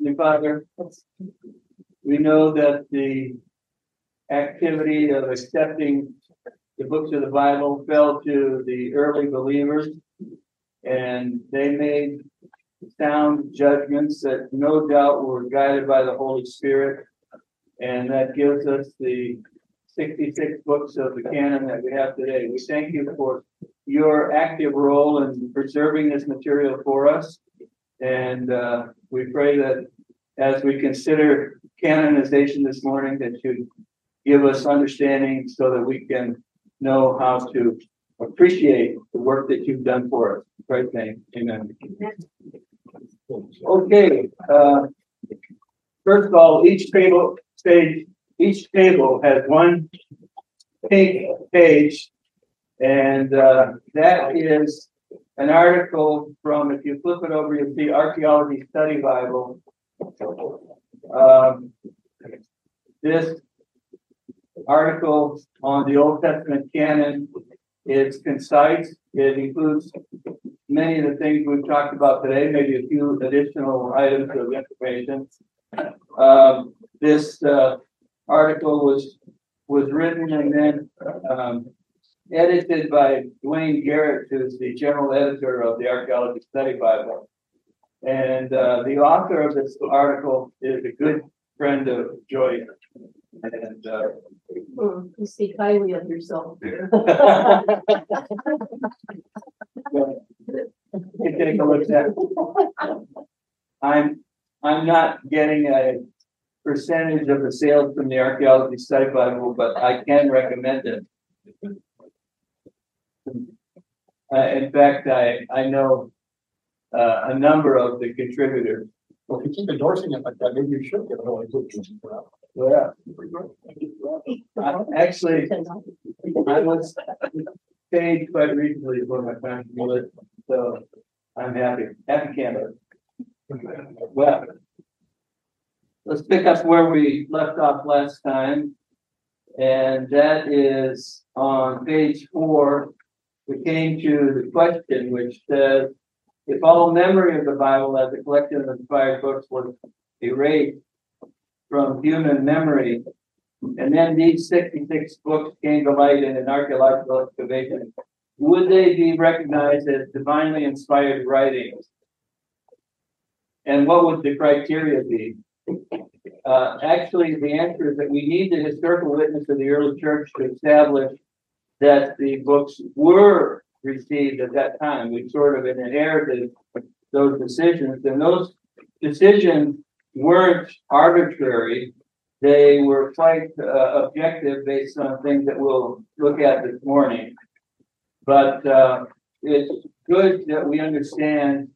Heavenly Father, we know that the activity of accepting the books of the Bible fell to the early believers, and they made sound judgments that no doubt were guided by the Holy Spirit, and that gives us the 66 books of the canon that we have today. We thank you for your active role in preserving this material for us, and we pray that as we consider canonization this morning, that you give us understanding so that we can know how to appreciate the work that you've done for us. In Christ's name, amen. Okay. First of all, each table has one pink page, and that is an article from, if you flip it over, you'll see Archaeology Study Bible. This article on the Old Testament canon is concise. It includes many of the things we've talked about today, maybe a few additional items of information. This article was written and then edited by Dwayne Garrett, who's the general editor of the Archaeology Study Bible. And the author of this article is a good friend of Joyce. And you speak highly of yourself. You take a look at that. I'm not getting a percentage of the sales from the Archaeology Study Bible, but I can recommend it. In fact, I know a number of the contributors. Well, if you keep endorsing it like that, maybe you should get a whole inclusion for that. Yeah. Actually, I was paid quite recently for my friend's list, so I'm happy. Happy Canada. Well, let's pick up where we left off last time, and that is on page 4. We came to the question which says, if all memory of the Bible as a collection of inspired books was erased from human memory, and then these 66 books came to light in an archaeological excavation, would they be recognized as divinely inspired writings? And what would the criteria be? Actually, the answer is that we need the historical witness of the early church to establish that the books were received at that time. We sort of inherited those decisions, and those decisions weren't arbitrary. They were quite objective based on things that we'll look at this morning. But it's good that we understand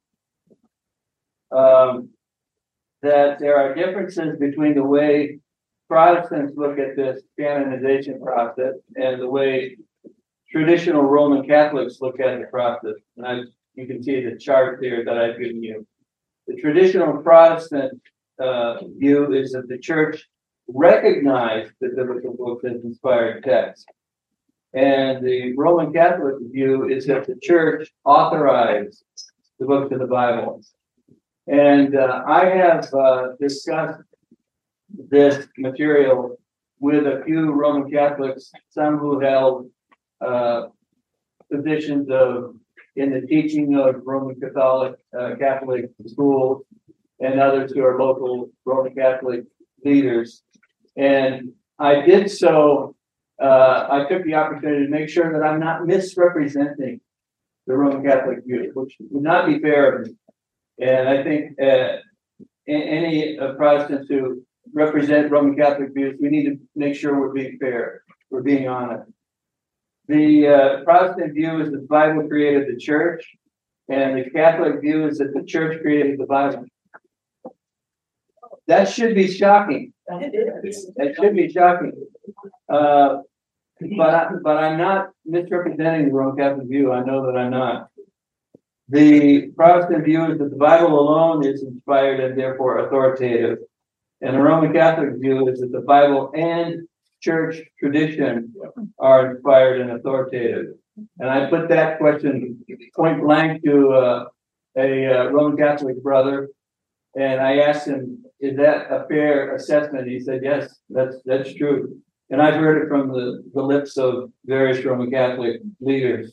that there are differences between the way Protestants look at this canonization process and the way traditional Roman Catholics look at the process. And you can see the chart here that I've given you. The traditional Protestant view is that the church recognized the biblical books as inspired texts. And the Roman Catholic view is that the church authorized the books of the Bible. And I have discussed this material with a few Roman Catholics, some who held positions in the teaching of Roman Catholic schools, and others who are local Roman Catholic leaders. And I did so, I took the opportunity to make sure that I'm not misrepresenting the Roman Catholic view, which would not be fair of me. And I think any Protestants who represent Roman Catholic views, we need to make sure we're being fair, we're being honest. The Protestant view is that the Bible created the church, and the Catholic view is that the church created the Bible. That should be shocking. That should be shocking. But I'm not misrepresenting the Roman Catholic view. I know that I'm not. The Protestant view is that the Bible alone is inspired and therefore authoritative. And the Roman Catholic view is that the Bible and church tradition are inspired and authoritative. And I put that question point blank to a Roman Catholic brother And I asked him, is that a fair assessment? He said, yes, that's true. And I've heard it from the lips of various Roman Catholic leaders.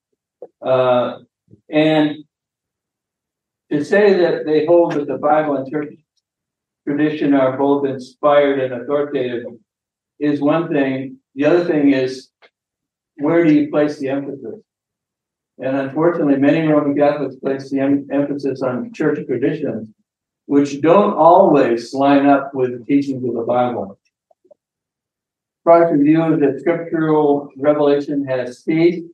And to say that they hold that the Bible and church tradition are both inspired and authoritative is one thing. The other thing is, where do you place the emphasis? And unfortunately, many Roman Catholics place the emphasis on church traditions, which don't always line up with the teachings of the Bible. Protestant view is that scriptural revelation has ceased,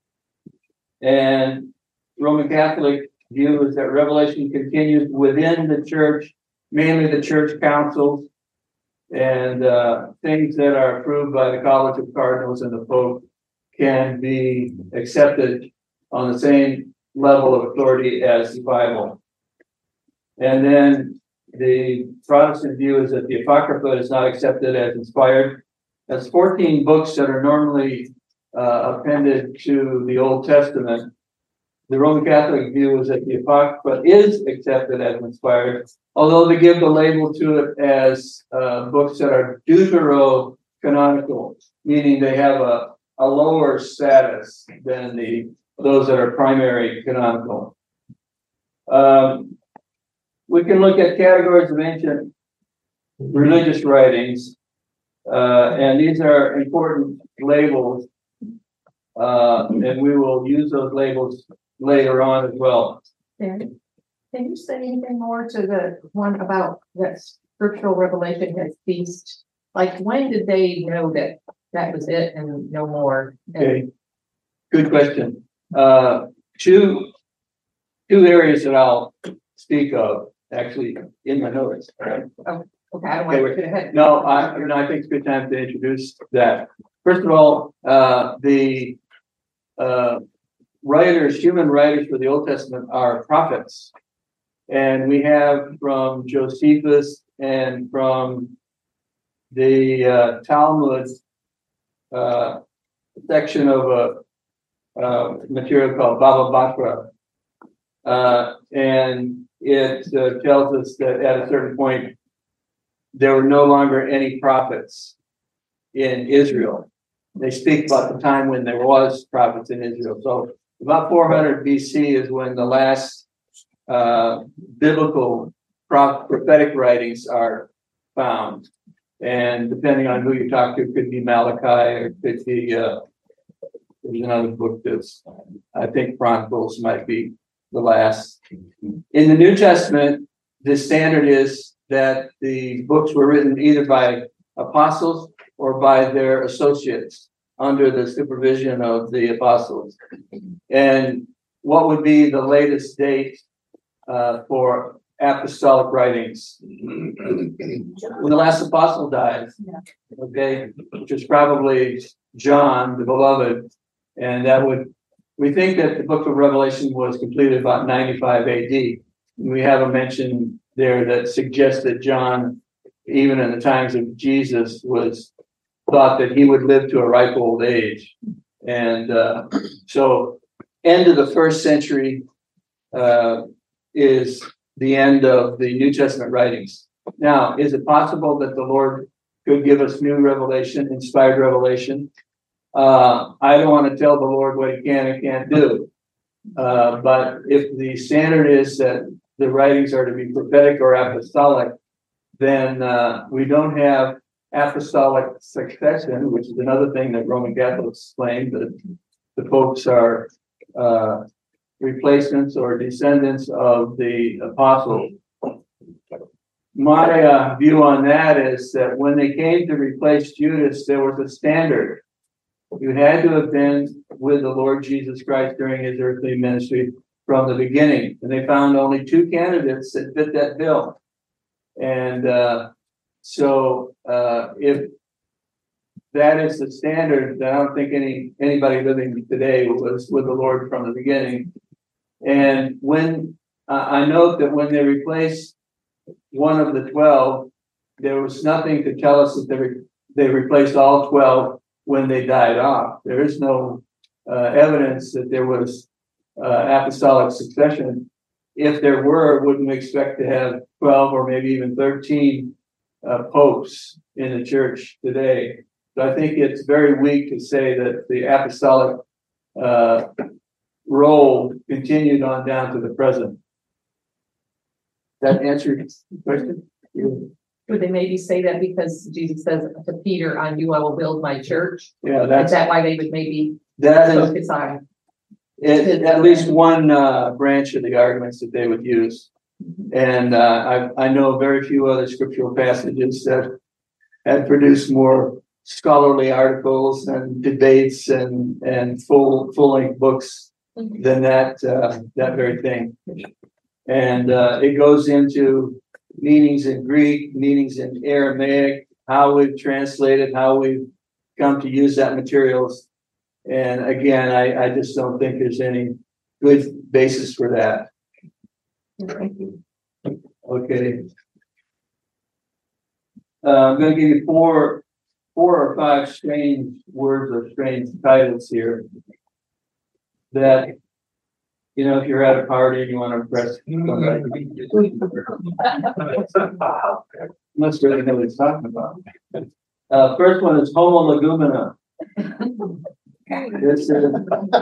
and Roman Catholic view is that revelation continues within the church, mainly the church councils and things that are approved by the College of Cardinals and the Pope can be accepted on the same level of authority as the Bible. And then the Protestant view is that the Apocrypha is not accepted as inspired. That's 14 books that are normally appended to the Old Testament. The Roman Catholic view is that the Apocrypha is accepted as inspired, although they give the label to it as books that are deuterocanonical, meaning they have a lower status than those that are primary canonical. We can look at categories of ancient religious writings, and these are important labels, and we will use those labels later on as well. Can you say anything more to the one about that scriptural revelation has ceased? Like, when did they know that that was it and no more? Okay, good question. Two areas that I'll speak of actually in my notes. Right? Okay, I don't want to get ahead. No, I think it's a good time to introduce that. First of all, the human writers for the Old Testament are prophets. And we have from Josephus and from the Talmud section of a material called Baba Batra. And it tells us that at a certain point, there were no longer any prophets in Israel. They speak about the time when there was prophets in Israel. So about 400 BC is when the last biblical prophetic writings are found. And depending on who you talk to, it could be Malachi, or it could be, there's another book that's, I think Chronicles might be the last. In the New Testament, the standard is that the books were written either by apostles or by their associates under the supervision of the apostles. And what would be the latest date for apostolic writings? When the last apostle died, okay, which is probably John, the beloved, and we think that the book of Revelation was completed about 95 AD. We have a mention there that suggests that John, even in the times of Jesus, thought that he would live to a ripe old age. And so end of the first century is the end of the New Testament writings. Now, is it possible that the Lord could give us new revelation, inspired revelation? I don't want to tell the Lord what he can and can't do. But if the standard is that the writings are to be prophetic or apostolic, then we don't have apostolic succession, which is another thing that Roman Catholics claim, that the popes are replacements or descendants of the apostles. My view on that is that when they came to replace Judas, there was a standard. You had to have been with the Lord Jesus Christ during his earthly ministry from the beginning. And they found only 2 candidates that fit that bill. And so if that is the standard, then I don't think anybody living today was with the Lord from the beginning. And when I note that when they replaced one of the 12, there was nothing to tell us that they replaced all 12 when they died off. There is no evidence that there was apostolic succession. if there were, wouldn't we expect to have 12 or maybe even 13 popes in the church today? So I think it's very weak to say that the apostolic role continued on down to the present. That answer your question? Would they maybe say that because Jesus says to Peter, "On you I will build my church"? Yeah, Is that's that why they would maybe that is focus on? at least one branch of the arguments that they would use. And I know very few other scriptural passages that have produced more scholarly articles and debates and full-length books than that very thing. And it goes into meanings in Greek, meanings in Aramaic, how we've translated, how we've come to use that materials. And again, I just don't think there's any good basis for that. Thank you. Okay. I'm going to give you four or five strange words or strange titles here that, you know, if you're at a party and you want to impress somebody, must really know what he's talking about. First one is Homo legumina. This is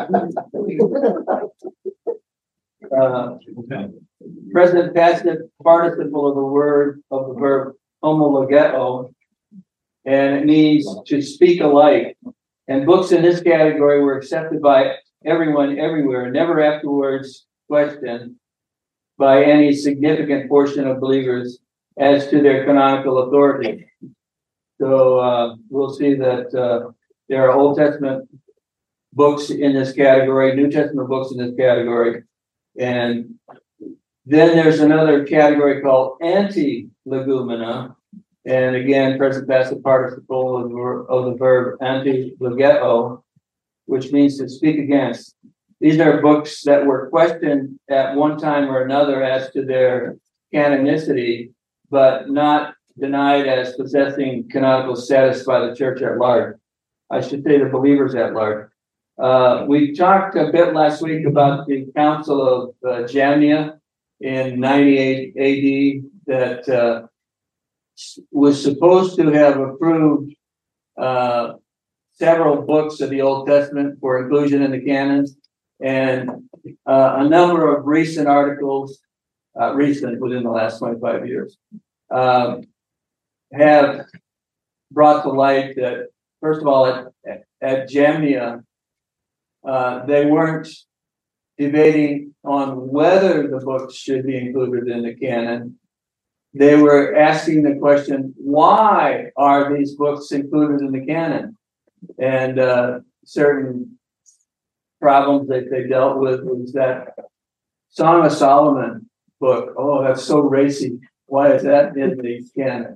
present passive participle of the verb homologeo, and it means to speak alike. And books in this category were accepted by everyone everywhere, never afterwards questioned by any significant portion of believers as to their canonical authority. So we'll see that there are Old Testament books in this category, New Testament books in this category, and then there's another category called anti-legumena, and again, present passive participle of the verb anti-legeo, which means to speak against. These are books that were questioned at one time or another as to their canonicity, but not denied as possessing canonical status by the church at large. I should say the believers at large. We talked a bit last week about the Council of Jamnia in 98 AD that was supposed to have approved several books of the Old Testament for inclusion in the canon, and a number of recent articles, recent within the last 25 years, have brought to light that, first of all, at Jamnia, they weren't debating on whether the books should be included in the canon. They were asking the question, why are these books included in the canon? And certain problems that they dealt with was that Song of Solomon book. Oh, that's so racy. Why is that in the canon?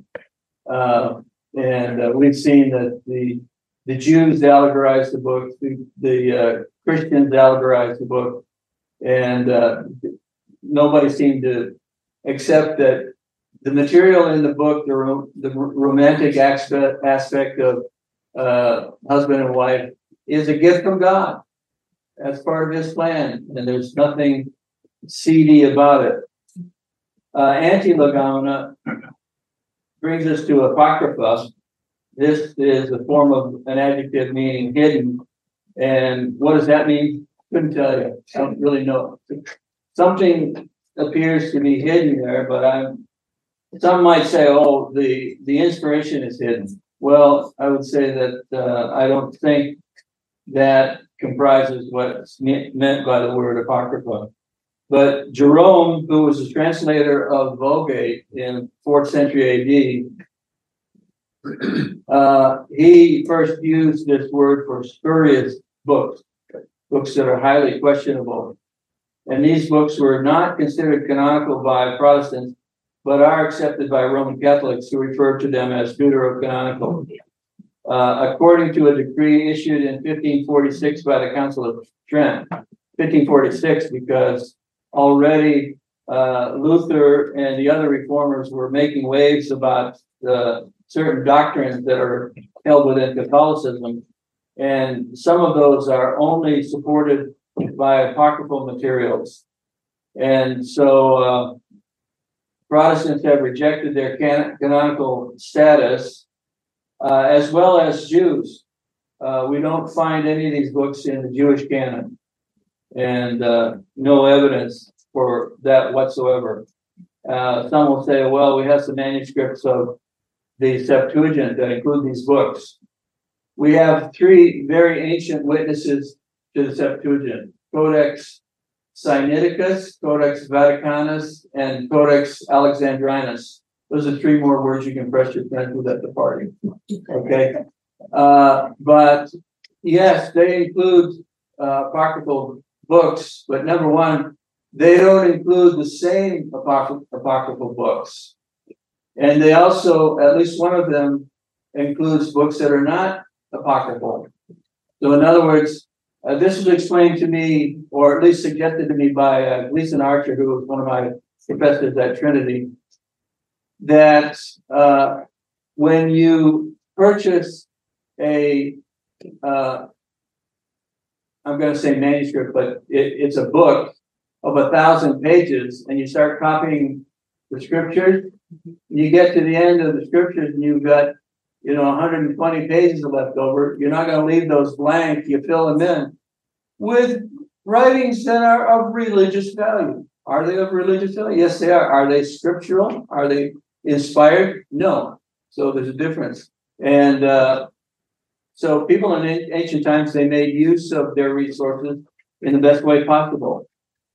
And we've seen that the Jews allegorized the book, the Christians allegorized the book, and nobody seemed to accept that the material in the book, the romantic aspect of husband and wife, is a gift from God. That's part of his plan, and there's nothing seedy about it. Anti-legomena brings us to apocrypha. This is a form of an adjective meaning hidden. And what does that mean? Couldn't tell you. I don't really know. Something appears to be hidden there, but some might say, oh, the inspiration is hidden. Well, I would say that I don't think that comprises what's meant by the word apocrypha. But Jerome, who was a translator of Vulgate in 4th century AD, he first used this word for spurious books that are highly questionable. And these books were not considered canonical by Protestants, but are accepted by Roman Catholics who refer to them as deuterocanonical. According to a decree issued in 1546 by the Council of Trent, 1546, because already Luther and the other reformers were making waves about certain doctrines that are held within Catholicism, and some of those are only supported by apocryphal materials. And so Protestants have rejected their canonical status, as well as Jews. We don't find any of these books in the Jewish canon, and no evidence for that whatsoever. Some will say, well, we have some manuscripts of the Septuagint that include these books. We have three very ancient witnesses to the Septuagint: Codex Sinaiticus, Codex Vaticanus, and Codex Alexandrinus. Those are three more words you can press your pen with at the party. Okay. But yes, they include apocryphal books, but number one, they don't include the same apocryphal books. And they also, at least one of them, includes books that are not apocryphal. So in other words, this was explained to me, or at least suggested to me by Gleason Archer, who was one of my professors at Trinity, that when you purchase I'm going to say manuscript, but it's a book of 1,000 pages, and you start copying the scriptures, you get to the end of the scriptures and you've got 120 pages left over. You're not going to leave those blank. You fill them in with writings that are of religious value. Are they of religious value? Yes, they are. Are they scriptural? Are they inspired? No. So there's a difference. And so people in ancient times, they made use of their resources in the best way possible.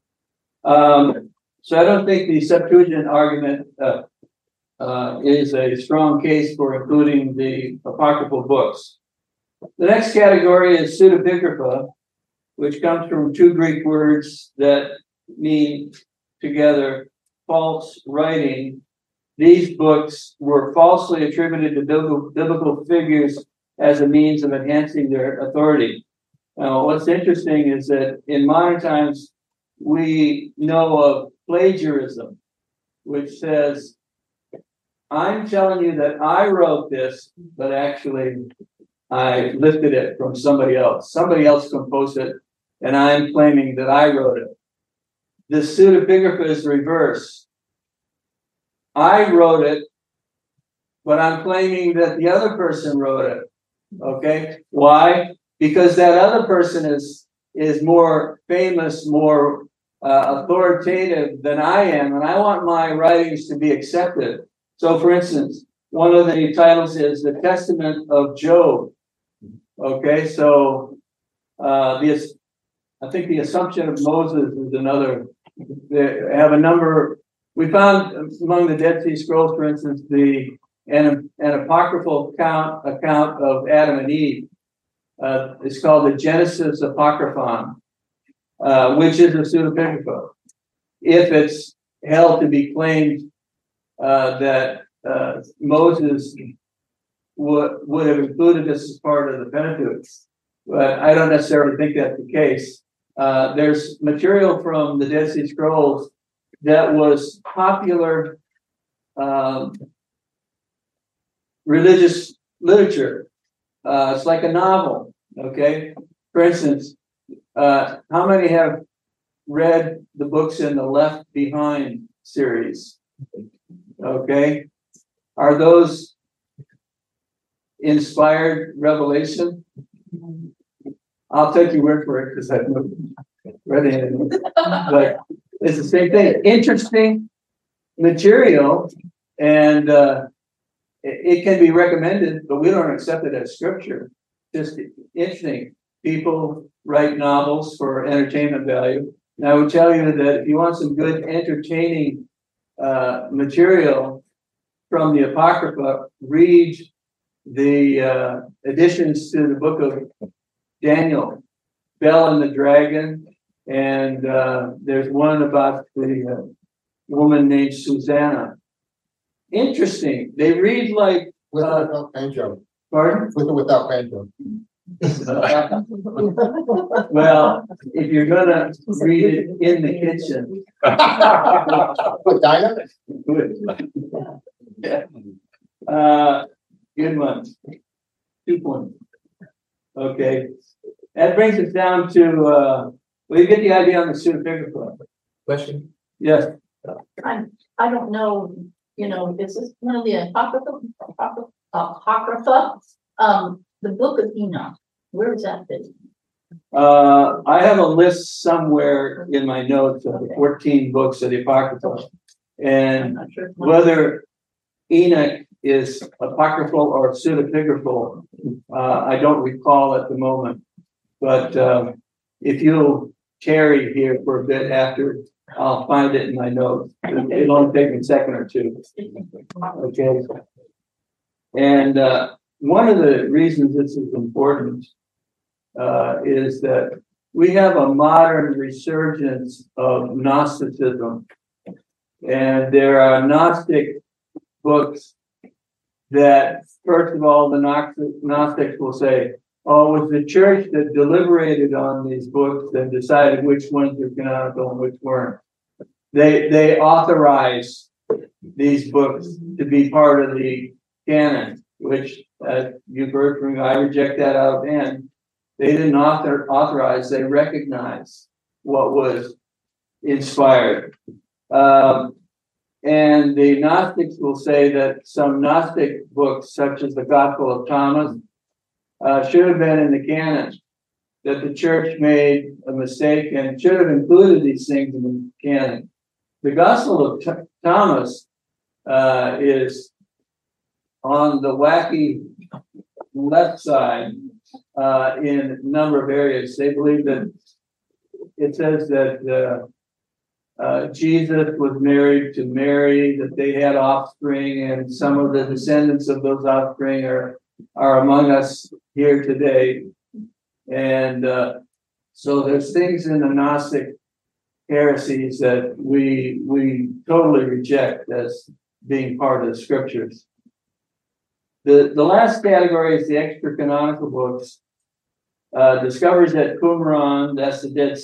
So I don't think the Septuagint argument is a strong case for including the apocryphal books. The next category is pseudepigrapha, which comes from two Greek words that mean together false writing. These books were falsely attributed to biblical figures as a means of enhancing their authority. Now, what's interesting is that in modern times, we know of plagiarism, which says, I'm telling you that I wrote this, but actually I lifted it from somebody else. Somebody else composed it, and I'm claiming that I wrote it. The pseudepigrapha is the reverse. I wrote it, but I'm claiming that the other person wrote it. Okay? Why? Because that other person is more famous, more authoritative than I am, and I want my writings to be accepted. So, for instance, one of the titles is The Testament of Job. Okay, so I think the Assumption of Moses is another. They have a number. We found among the Dead Sea Scrolls, for instance, an apocryphal account of Adam and Eve. It's called the Genesis Apocryphon, which is a pseudepigrapha. If it's held to be claimed that Moses would have included this as part of the Pentateuch, but I don't necessarily think that's the case. There's material from the Dead Sea Scrolls that was popular religious literature. It's like a novel, okay? For instance, how many have read the books in the Left Behind series? Okay. Are those inspired revelation? I'll take your word for it because I've never read anything. But it's the same thing. Interesting material, and it can be recommended, but we don't accept it as scripture. Just interesting. People write novels for entertainment value. And I would tell you that if you want some good entertaining material from the Apocrypha, read the additions to the book of Daniel, Bel and the Dragon, and there's one about the woman named Susanna. Interesting. They read like With or without banjo. pardon? With or without banjo. Well, if you're gonna read it in the kitchen, With Dinah? yeah. Good one. 2 points. Okay. That brings us down to well, you get the idea on the pseudepigrapha. Question. Yes, I don't know, is this one of the apocrypha? The book of Enoch, where is that fit? I have a list somewhere in my notes of the 14 books of the Apocrypha. I'm And not sure. whether Enoch is apocryphal or pseudepigraphal, I don't recall at the moment. But if you'll tarry here for a bit after, I'll find it in my notes. It'll only take me a second or two. Okay. And one of the reasons this is important is that we have a modern resurgence of Gnosticism. And there are Gnostic books that, first of all, the Gnostics will say, oh, it was the church that deliberated on these books and decided which ones were canonical and which weren't. They authorize these books to be part of the canon, which you've heard from me, I reject that out of hand. They didn't authorize, they recognized what was inspired. And the Gnostics will say that some Gnostic books, such as the Gospel of Thomas, should have been in the canon, that the church made a mistake and should have included these things in the canon. The Gospel of Thomas is on the wacky left side in a number of areas. They believe that it says that Jesus was married to Mary, that they had offspring, and some of the descendants of those offspring are among us here today. And so there's things in the Gnostic heresies that we totally reject as being part of the scriptures. The last category is the extra canonical books. Discoveries at Qumran, that's the Dead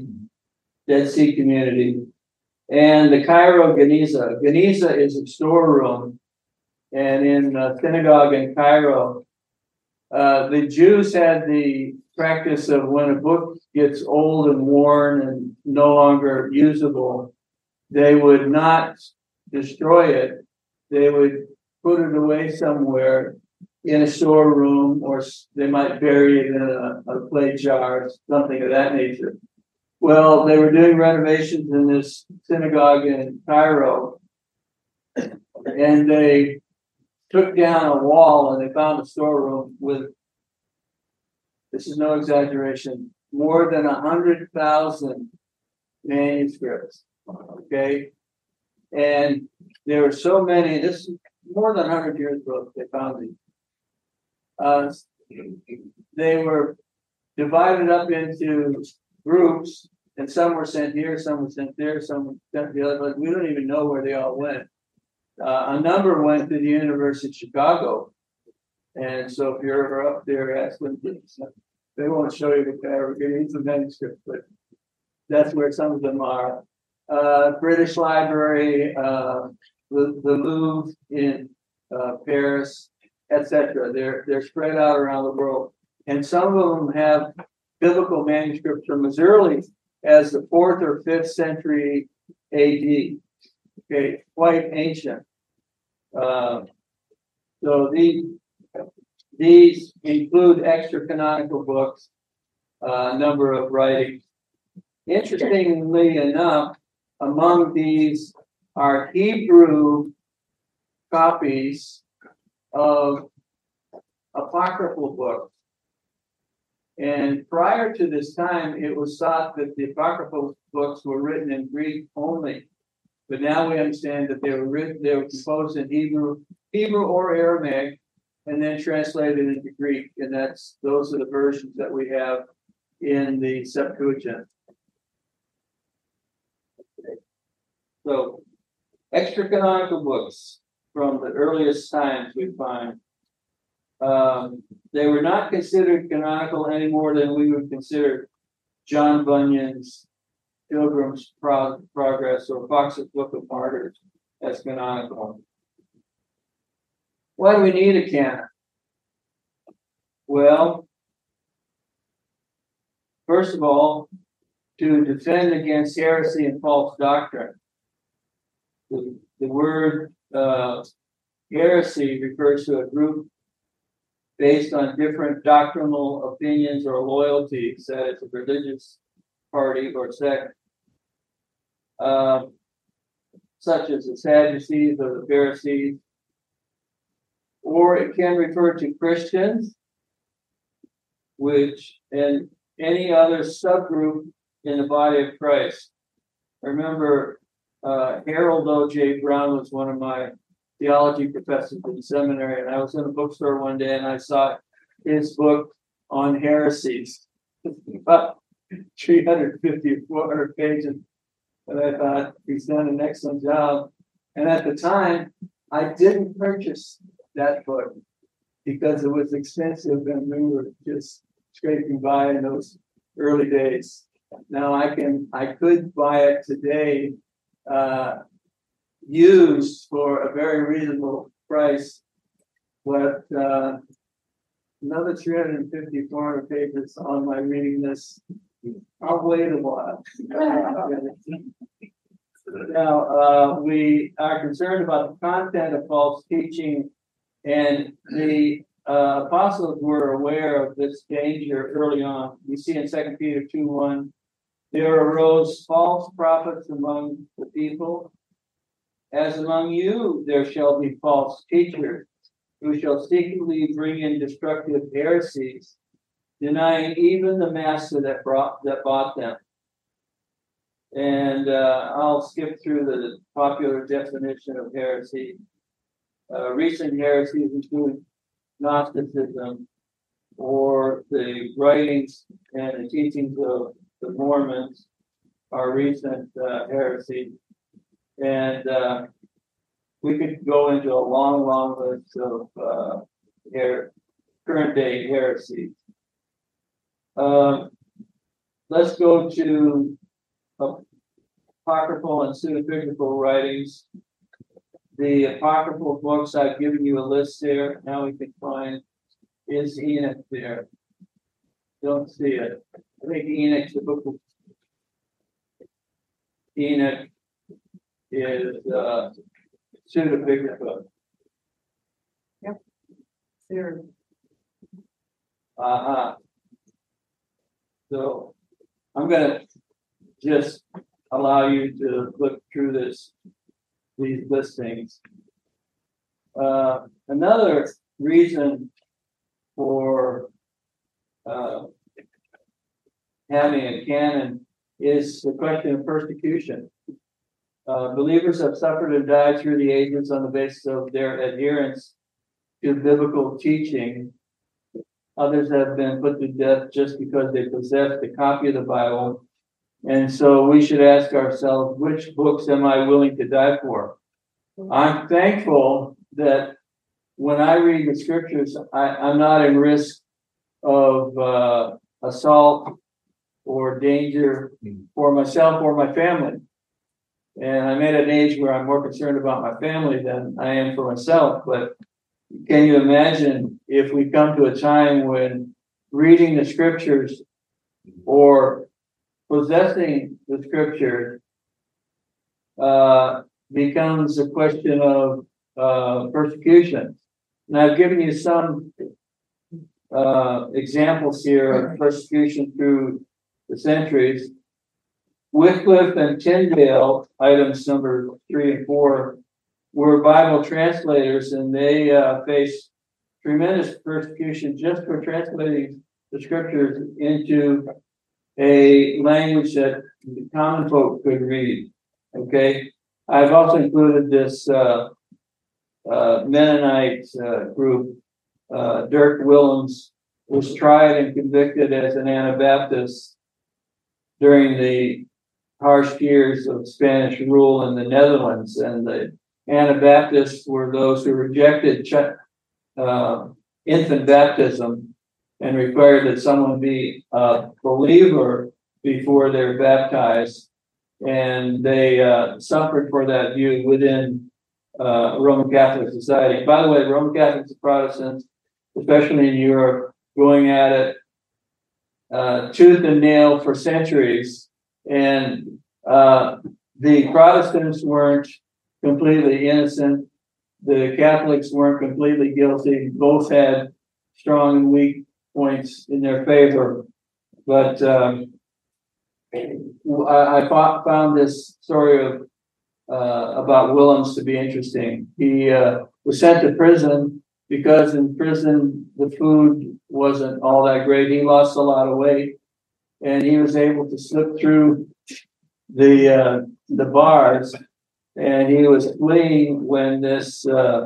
Sea community, and the Cairo Geniza. Geniza is a storeroom, and in the synagogue in Cairo, the Jews had the practice of when a book gets old and worn and no longer usable, they would not destroy it. They would put it away somewhere in a storeroom, or they might bury it in a clay jar, something of that nature. Well, they were doing renovations in this synagogue in Cairo, and they took down a wall and they found a storeroom with, this is no exaggeration, more than 100,000 manuscripts. Okay. And there were so many, this is more than 100 years ago, they found these. They were divided up into groups, and some were sent here, some were sent there, some were sent the other, but we don't even know where they all went. A number went to the University of Chicago. And so if you're ever up there, ask them, they won't show you the Geniza manuscripts, but that's where some of them are. British Library, the Louvre in Paris, etc. They're spread out around the world. And some of them have biblical manuscripts from as early as the 4th or 5th century AD. Okay, quite ancient. So these include extra canonical books, a number of writings. Interestingly enough, among these are Hebrew copies of apocryphal books. And prior to this time, it was thought that the apocryphal books were written in Greek only. But now we understand that they were composed in Hebrew or Aramaic, and then translated into Greek. And those are the versions that we have in the Septuagint. Okay. So, extra canonical books from the earliest times we find. They were not considered canonical any more than we would consider John Bunyan's Pilgrim's Progress or Fox's Book of Martyrs as canonical. Why do we need a canon? Well, first of all, to defend against heresy and false doctrine. the word heresy refers to a group based on different doctrinal opinions or loyalties, that it's a religious party or sect, such as the Sadducees or the Pharisees, or it can refer to Christians, which and any other subgroup in the body of Christ. I remember Harold O.J. Brown was one of my theology professors in the seminary, and I was in a bookstore one day and I saw his book on heresies, about 350 or 400 pages. And I thought he's done an excellent job. And at the time, I didn't purchase that book because it was expensive and we were just scraping by in those early days. Now I could buy it today, used for a very reasonable price, but another 350, 400 pages on my reading list. I'll wait a while. Now, we are concerned about the content of false teaching, and the apostles were aware of this danger early on. We see in 2 Peter 2:1, there arose false prophets among the people, as among you there shall be false teachers, who shall secretly bring in destructive heresies, denying even the master that bought them. And I'll skip through the popular definition of heresy. Recent heresies include Gnosticism, or the writings and the teachings of the Mormons are recent heresy. And we could go into a long, long list of current day heresies. Let's go to apocryphal and pseudepigraphical writings. The apocryphal books, I've given you a list there. Now we can find, is Enoch there? Don't see it. I think Enoch's the book of Enoch is pseudepigrapha. Yep. There. So I'm going to just allow you to look through these listings. Another reason for having a canon is the question of persecution. Believers have suffered and died through the ages on the basis of their adherence to biblical teaching. Others have been put to death just because they possessed a copy of the Bible. And so we should ask ourselves, which books am I willing to die for? I'm thankful that when I read the scriptures, I'm not in risk of assault or danger for myself or my family. And I'm at an age where I'm more concerned about my family than I am for myself. But can you imagine if we come to a time when reading the scriptures or possessing the scriptures becomes a question of persecution? And I've given you some examples here of persecution through the centuries. Wycliffe and Tyndale, items number 3 and 4, were Bible translators, and they faced tremendous persecution just for translating the scriptures into a language that the common folk could read. Okay, I've also included this Mennonite group. Dirk Willems was tried and convicted as an Anabaptist during the harsh years of Spanish rule in the Netherlands, and the Anabaptists were those who rejected infant baptism and required that someone be a believer before they're baptized. And they suffered for that view within Roman Catholic society. By the way, Roman Catholics and Protestants, especially in Europe, going at it tooth and nail for centuries. And the Protestants weren't completely innocent. The Catholics weren't completely guilty. Both had strong and weak points in their favor. But found this story of about Willems to be interesting. He was sent to prison because in prison the food wasn't all that great. He lost a lot of weight, and he was able to slip through the bars, and he was fleeing when this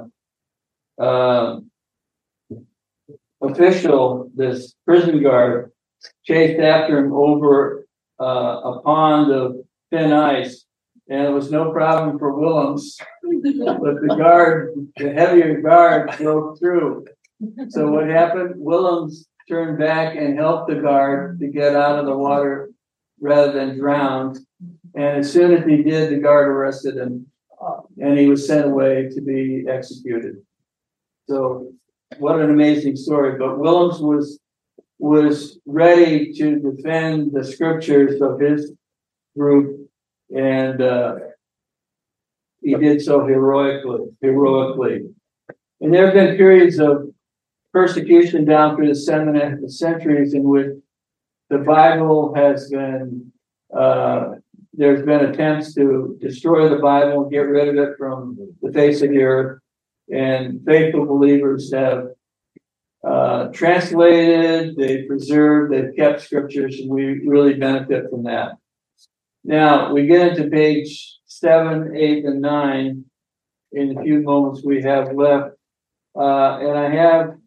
official, this prison guard, chased after him over a pond of thin ice, and it was no problem for Willems, but the heavier guard broke through. So what happened? Willems turned back and helped the guard to get out of the water rather than drowned. And as soon as he did, the guard arrested him, and he was sent away to be executed. So what an amazing story. But Willems was ready to defend the scriptures of his group, and he did so heroically. And there have been periods of persecution down through the centuries in which the Bible has been, there's been attempts to destroy the Bible and get rid of it from the face of the earth. And faithful believers have translated, they've preserved, they've kept scriptures, and we really benefit from that. Now, we get into page 7, 8, and 9 in the few moments we have left. And I have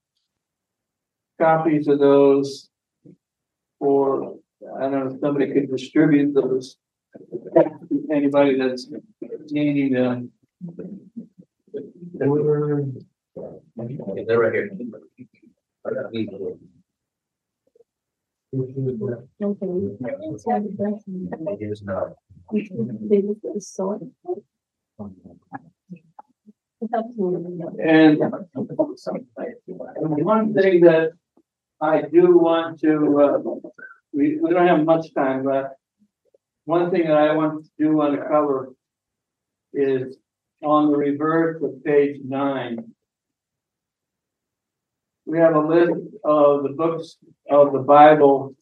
copies of those for, I don't know if somebody could distribute those. Anybody that's needing them. They're right here. And one thing that I do want to, we don't have much time left. One thing that I want to cover is on the reverse of page 9. We have a list of the books of the Bible,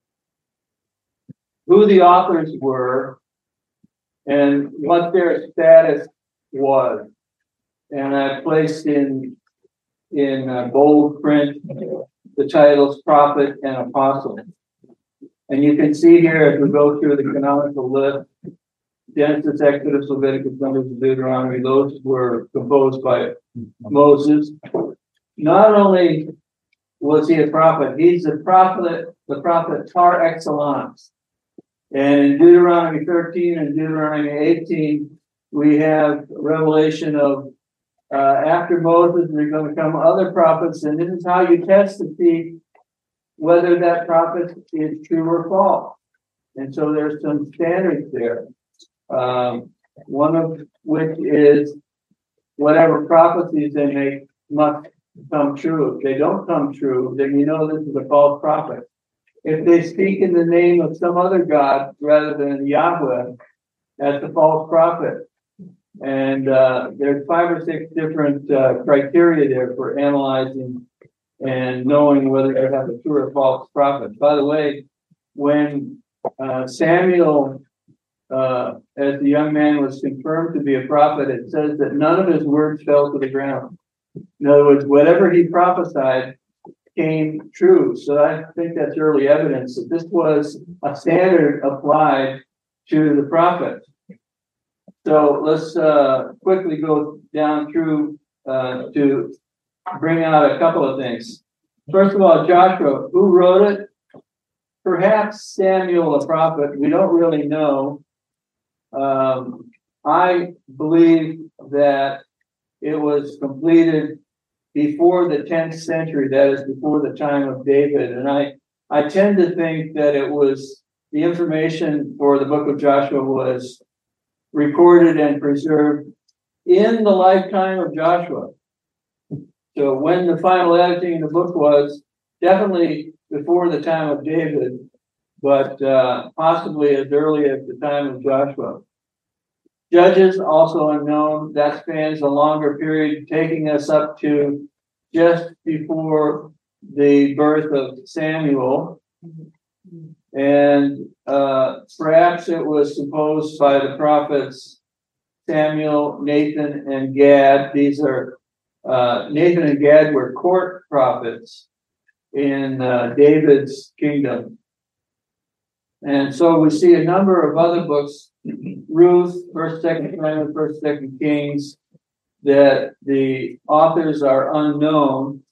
who the authors were, and what their status was. And I placed in bold print the titles prophet and apostle. And you can see here as we go through the canonical list, Genesis, Exodus, Leviticus, Numbers, and Deuteronomy, those were composed by Moses. Not only was he a prophet, he's the prophet par excellence. And in Deuteronomy 13 and Deuteronomy 18, we have revelation of after Moses, there are going to come other prophets, and this is how you test to see whether that prophet is true or false. And so there's some standards there. One of which is whatever prophecies they make must come true. If they don't come true, then you know this is a false prophet. If they speak in the name of some other god rather than Yahweh, that's a false prophet. And there's 5 or 6 different criteria there for analyzing and knowing whether you have a true or false prophet. By the way, when Samuel, as the young man, was confirmed to be a prophet, it says that none of his words fell to the ground. In other words, whatever he prophesied came true. So I think that's early evidence that this was a standard applied to the prophets. So let's quickly go down through to bring out a couple of things. First of all, Joshua, who wrote it? Perhaps Samuel, a prophet. We don't really know. I believe that it was completed before the 10th century, that is before the time of David. And I tend to think that it was, the information for the book of Joshua was recorded and preserved in the lifetime of Joshua. So when the final editing of the book was, definitely before the time of David, but possibly as early as the time of Joshua. Judges, also unknown, that spans a longer period, taking us up to just before the birth of Samuel. And perhaps it was composed by the prophets Samuel, Nathan, and Gad. These are Nathan and Gad were court prophets in David's kingdom. And so we see a number of other books, Ruth, 1st, 2nd Samuel, 1st, 2nd Kings, that the authors are unknown.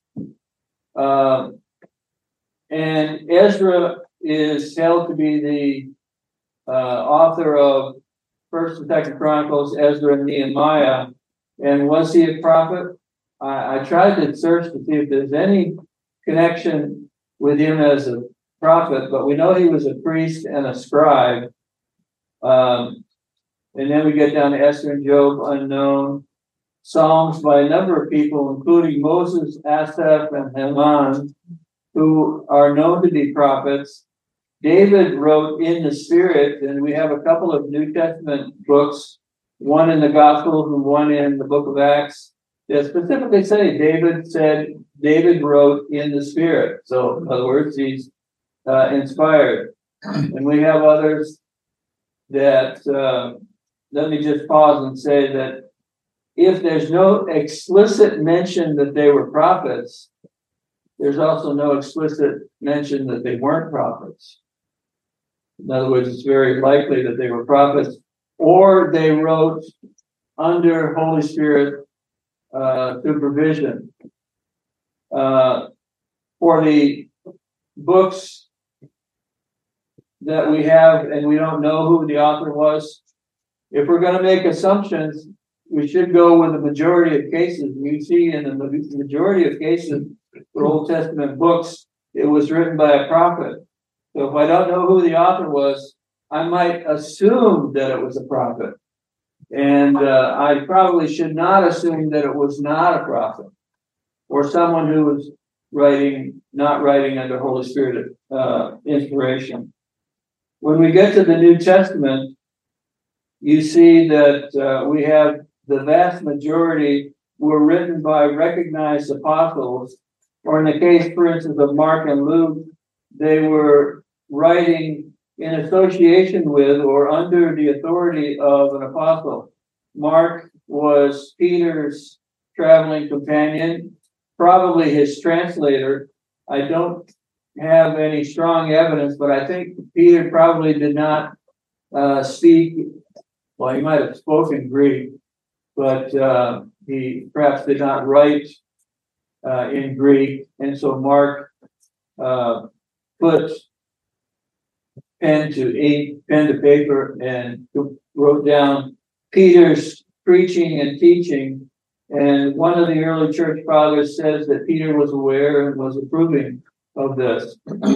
And Ezra is held to be the author of 1st and 2nd Chronicles, Ezra and Nehemiah. And was he a prophet? I tried to search to see if there's any connection with him as a prophet, but we know he was a priest and a scribe. And then we get down to Esther and Job, unknown. Psalms by a number of people, including Moses, Asaph, and Heman, who are known to be prophets. David wrote in the Spirit, and we have a couple of New Testament books, one in the Gospels and one in the book of Acts, that specifically say David wrote in the Spirit. So, in other words, he's inspired. And we have others that, let me just pause and say that if there's no explicit mention that they were prophets, there's also no explicit mention that they weren't prophets. In other words, it's very likely that they were prophets, or they wrote under Holy Spirit supervision. For the books that we have, and we don't know who the author was, if we're going to make assumptions, we should go with the majority of cases. We see in the majority of cases for Old Testament books, it was written by a prophet. So if I don't know who the author was, I might assume that it was a prophet. And I probably should not assume that it was not a prophet or someone who was not writing under Holy Spirit inspiration. When we get to the New Testament, you see that we have the vast majority were written by recognized apostles, or in the case, for instance, of Mark and Luke, they were writing in association with or under the authority of an apostle. Mark was Peter's traveling companion, probably his translator. I don't have any strong evidence, but I think Peter probably did not speak. Well, he might have spoken Greek, but he perhaps did not write in Greek. And so Mark put pen to ink, pen to paper, and wrote down Peter's preaching and teaching. And one of the early church fathers says that Peter was aware and was approving of this.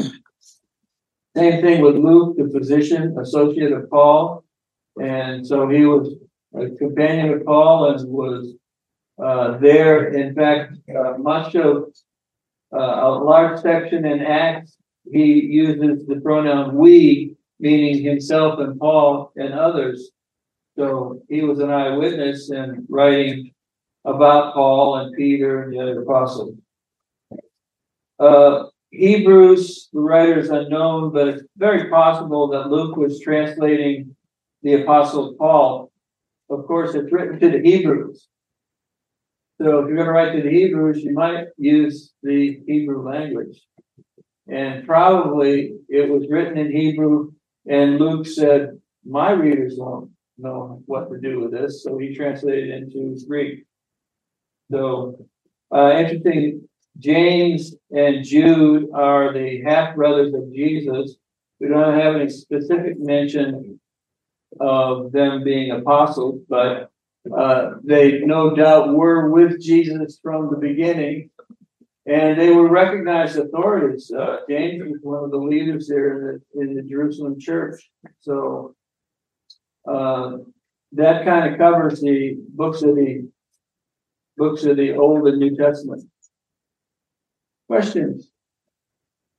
Same thing with Luke, the physician, associate of Paul. And so he was a companion of Paul and was there. In fact, much of a large section in Acts, he uses the pronoun we, meaning himself and Paul and others. So he was an eyewitness in writing about Paul and Peter and the other apostles. Hebrews, the writer is unknown, but it's very possible that Luke was translating the apostle Paul. Of course, it's written to the Hebrews. So if you're going to write to the Hebrews, you might use the Hebrew language. And probably it was written in Hebrew, and Luke said, my readers won't know what to do with this. So he translated it into Greek. So interesting, James and Jude are the half-brothers of Jesus. We don't have any specific mention of them being apostles, but they no doubt were with Jesus from the beginning, and they were recognized authorities. James was one of the leaders there in the Jerusalem church. So that kind of covers the books of the Old and New Testament. Questions?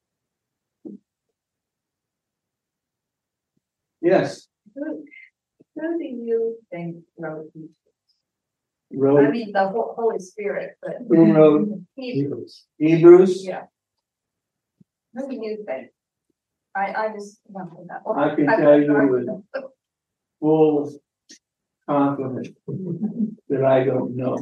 Yes. Who do you think wrote these? I Wrote, mean, the Holy Spirit, but. who wrote Hebrews, Hebrews? yeah. Who do you think? I just don't know that. I can tell you with full confidence that I don't know.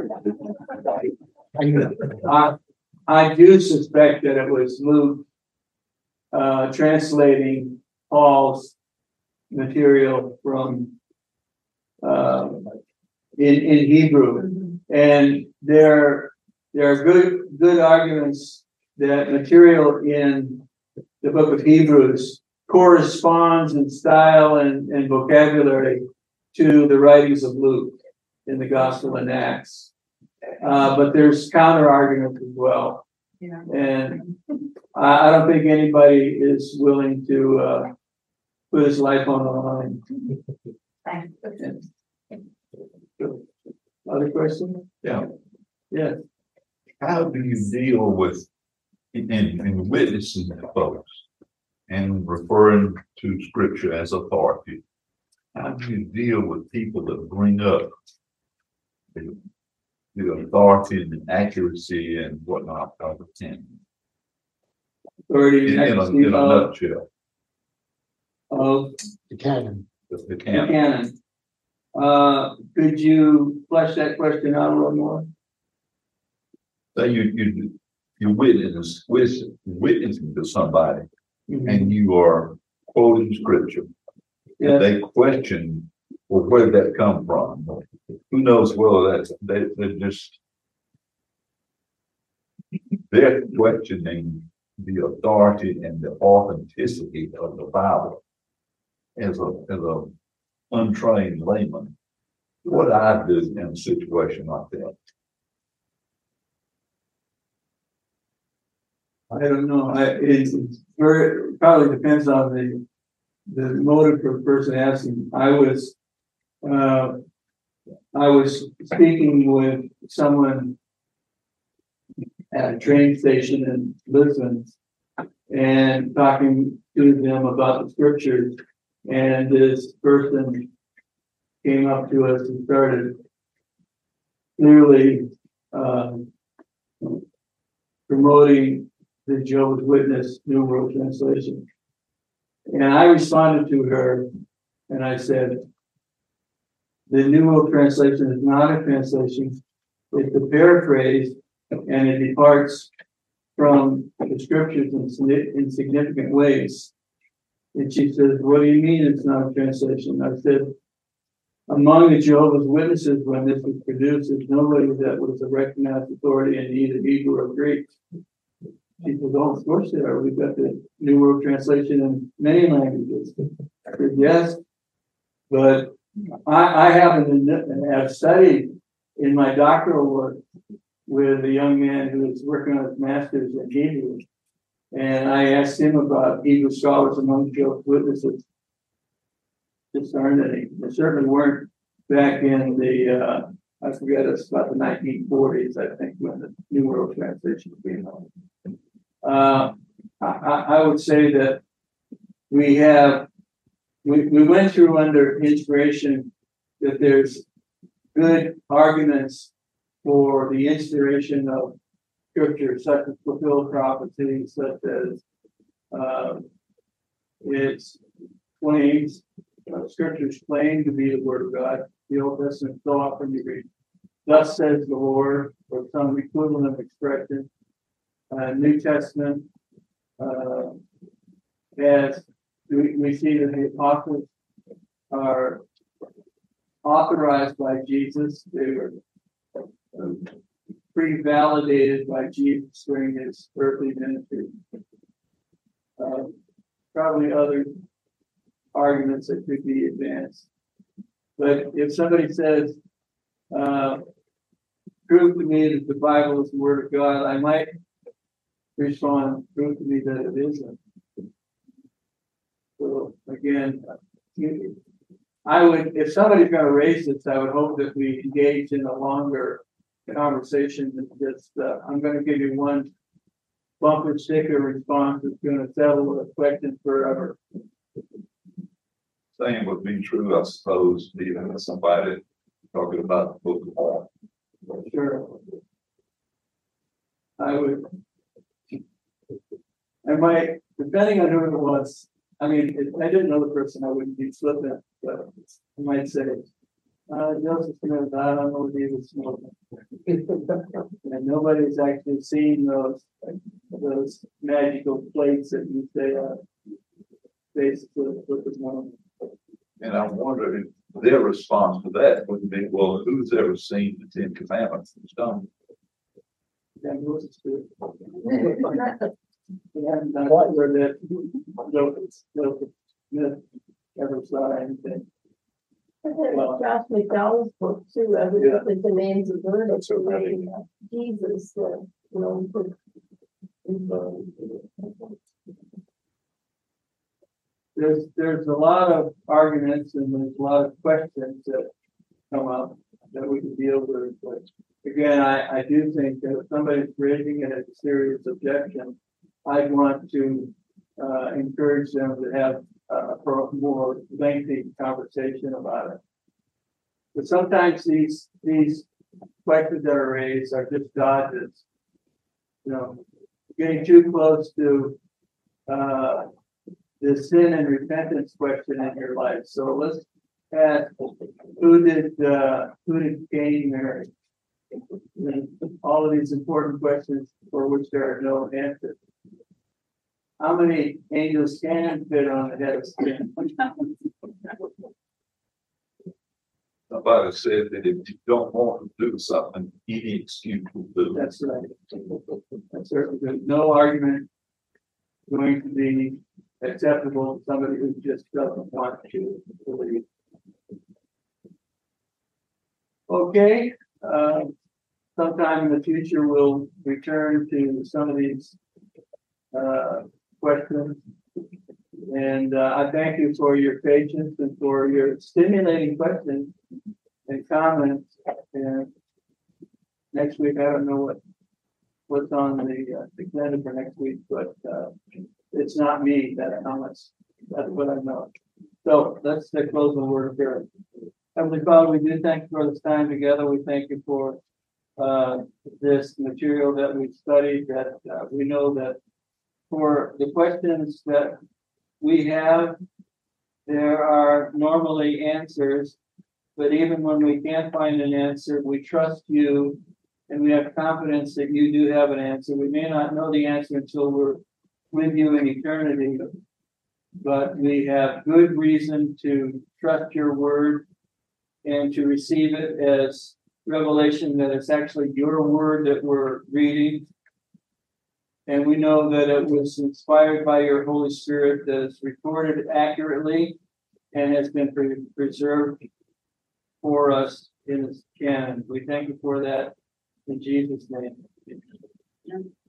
I do suspect that it was Luke translating Paul's material from in Hebrew, and there are good arguments that material in the book of Hebrews corresponds in style and vocabulary to the writings of Luke in the Gospel and Acts. But there's counter arguments as well. Yeah. And I don't think anybody is willing to put his life on the line. Thank you. Other questions? Yeah. Yes. How do you deal with in witnessing to folks and referring to scripture as authority? How do you deal with people that bring up the authority and the accuracy and whatnot of the ten? Authority In a nutshell, of The canon. the the canon. canon. Could you flesh that question out a little more? Say you witnessing to somebody and you are quoting scripture. Yes. And they question, well, where did that come from? Who knows whether they're just they're questioning the authority and the authenticity of the Bible as a untrained layman. What do I do in a situation like that? I don't know. It's very probably depends on the motive for the person asking. I was speaking with someone at a train station in Lisbon and talking to them about the scriptures, and this person came up to us and started clearly promoting the Jehovah's Witness New World Translation. And I responded to her and I said, the New World Translation is not a translation, it's a paraphrase, and it departs from the scriptures in significant ways. And she says, what do you mean it's not a translation? I said, among the Jehovah's Witnesses, when this was produced, there's nobody that was a recognized authority in either Hebrew or Greek. She said, oh, of course there are. We've got the New World Translation in many languages. I said, yes, but I have studied in my doctoral work with a young man who was working on his master's in Hebrew. And I asked him about Hebrew scholars among Jehovah's Witnesses. Just aren't any. There certainly weren't back in the, I forget, it's about the 1940s, I think, when the New World Translation was being on. I would say that we went through under inspiration that there's good arguments for the inspiration of scripture, such as fulfilled prophecy, such as its claims, scriptures claim to be the word of God. The Old Testament so often you read, thus says the Lord, or some equivalent of expression. New Testament, as we see that the apostles are authorized by Jesus. They were pre-validated by Jesus during his earthly ministry. Probably other arguments that could be advanced. But if somebody says, prove to me that the Bible is the word of God, I might respond, prove to me that it isn't. So again, I would, if somebody's going to raise this, I would hope that we engage in a longer conversation than just, I'm going to give you one bumper sticker response that's going to settle a question forever. same would be true, I suppose, even with somebody talking about the book of Mormon. Sure. I would. I might, depending on who it was, I mean, if I didn't know the person, I wouldn't be flippant, but I might say, Joseph Smith, I don't know if he was smoking. And nobody's actually seen those magical plates that you say are basically the book of Mormon. And I wonder if their response to that would be, well, who's ever seen the Ten Commandments in stone? Yeah, Moses did. And I wonder that Joseph Smith ever saw anything. Well, Josh McDowell's book too, I Yeah. think the names of the That's so funny. Jesus, put. there's a lot of arguments and there's a lot of questions that come up that we can deal with. But again, I do think that if somebody's raising it as a serious objection, I'd want to encourage them to have a more lengthy conversation about it. But sometimes these questions that are raised are just dodges. You know, getting too close to the sin and repentance question in your life. So let's ask, who did Cain marry? And all of these important questions for which there are no answers. How many angels can fit on the head of skin? Somebody said that if you don't want to do something, any excuse will do. That's right. That's certainly good. No argument going to be acceptable to somebody who just doesn't want to believe. Okay, sometime in the future, we'll return to some of these questions. And I thank you for your patience and for your stimulating questions and comments. And next week, I don't know what's on the agenda for next week, but it's not me that comments. That's what I know. So let's close the word of prayer. Heavenly Father, we do thank you for this time together. We thank you for this material that we've studied, that we know that for the questions that we have, there are normally answers, but even when we can't find an answer, we trust you and we have confidence that you do have an answer. We may not know the answer until we're with you in eternity, but we have good reason to trust your word and to receive it as revelation that it's actually your word that we're reading. And we know that it was inspired by your Holy Spirit, that is recorded accurately and has been preserved for us in its canon. We thank you for that in Jesus' name.